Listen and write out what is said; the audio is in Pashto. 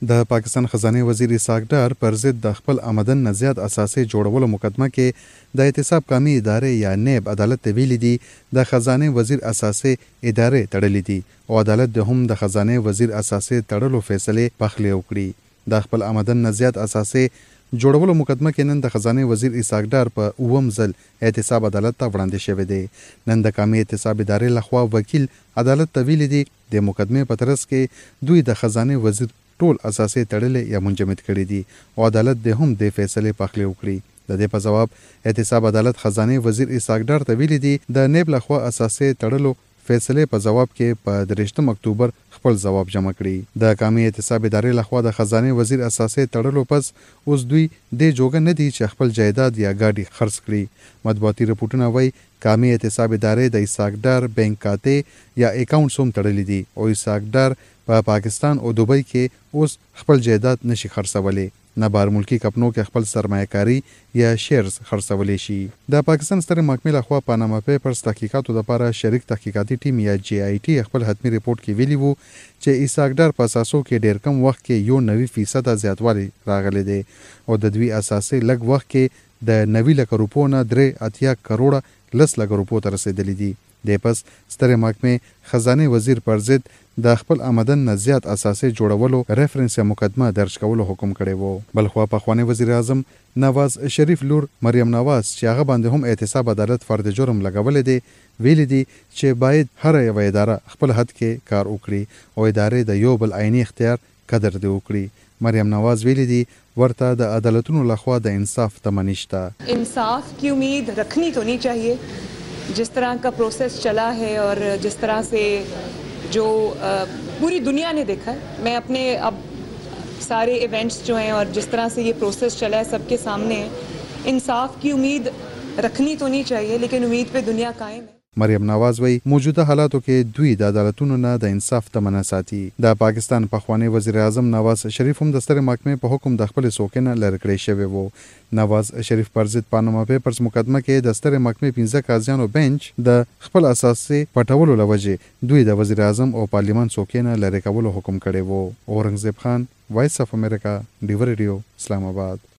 د پاکستان خزانه وزیر اسحاق ډار پر ضد د خپل آمدن نه زیات اساسي جوړولو مقدمه کې د احتساب کامي ادارې یا نیب عدالت ته ویلي دي د خزانه وزیر اساسي ادارې تړلې دي او عدالت د هم د خزانه وزیر اساسي تړلو فیصله پخلی وکړي د خپل آمدن نه زیات اساسي جوړولو مقدمه کې نن د خزانه وزیر اسحاق ډار په اووم ځل احتساب عدالت ته وړاندې شوی دی. نن د کامي احتساب ادارې لخوا وکیل عدالت ته ویلي دي د مقدمه په ترڅ کې دوی د خزانه وزیر ټول اساسي تړلې یا منجمد کړي دي او عدالت د هم د فیصله پخلی وکړي. د دې په جواب احتساب عدالت خزانه وزیر اسحاق ډار ته ویلي دي د نیب لخوا اساسي تړلو فیصله په جواب کې په 23 اکتوبر خپل جواب جمع کړي. د کامي احتساب ادارې لخوا د خزانه وزیر اساسي تړلو پس اوس دوی د جوګه نه دي چې خپل جایداد یا ګاډي خرڅ کړي. مطبوعاتي رپورټونه وایي کامي احتساب ادارې د اسحاق ډار بانک کاته یا اکاونټ هم تړلې دي او اسحاق ډار په پاکستان او دوبۍ کې اوس خپل جایداد نشي خرڅولی. نه بار ملکی کمپنو کې خپل سرمایه‌کاري یا شیرز خرڅولی شي. د پاکستان ستر محکمې لخوا پاناما پیپرز تحقیقاتو لپاره شریک تحقیقاتي ټیم یا جی آی ټي خپل حتمی ریپورت کې ویلي وو چې اسحاق ډار په اساسو کې ډیر کم وخت کې 90% زیاتوالی راغلی دی او د دوی اساسي لږ وخت کې د 90 لک روپو نه 3.8 کروڑه 10 لک روپو ته رسیدلی دي. د پس ستر محکمې خزانه وزیر پر ضد د خپل آمدن نه زیات اساسي جوړولو ریفرنس یا مقدمه درج کولو حکم کړی وو. بلخوا پخوانی وزیر اعظم نواز شریف لور مریم نواز چې هغه باندې هم احتساب عدالت فرد جرم لګولې دي ویلي دي چې باید هر یو اداره خپل حد کې کار وکړي او ادارې د یو بل عیني اختیار قدر دی وکړي. مریم نواز ویلي دي ورته د عدالتونو لخوا د انصاف تمه نشته. इंसाफ की उम्मीद रखनी तो नहीं चाहिए. जिस तरह का प्रोसेस चला है और जिस तरह से जो पूरी दुनिया ने देखा है, मैं अपने अब सारे इवेंट्स जो हैं और जिस तरह से ये प्रोसेस चला है सबके सामने है. इंसाफ की उम्मीद रखनी तो नहीं चाहिए लेकिन उम्मीद पे दुनिया कायम है. مریم نواز وی موجوده حالاتو کې دوی د عدالتونو نه د انصاف تمه ساتي. د پاکستان پخوانی وزیر اعظم نواز شریف هم د ستر محکمې په حکم د خپل سوکنه لری کړی شوی وو. نواز شریف پر ضد پاناما پیپرز مقدمه کې د ستر محکمې 15 قاضیانو بنچ د خپل اساسي پټولو لوجه دوی د وزیر اعظم او پارلیمان سوکنه لری کولو حکم کړی وو. اورنګزیب خان، وایس اف امریکا، ډیور ریډیو، اسلام آباد.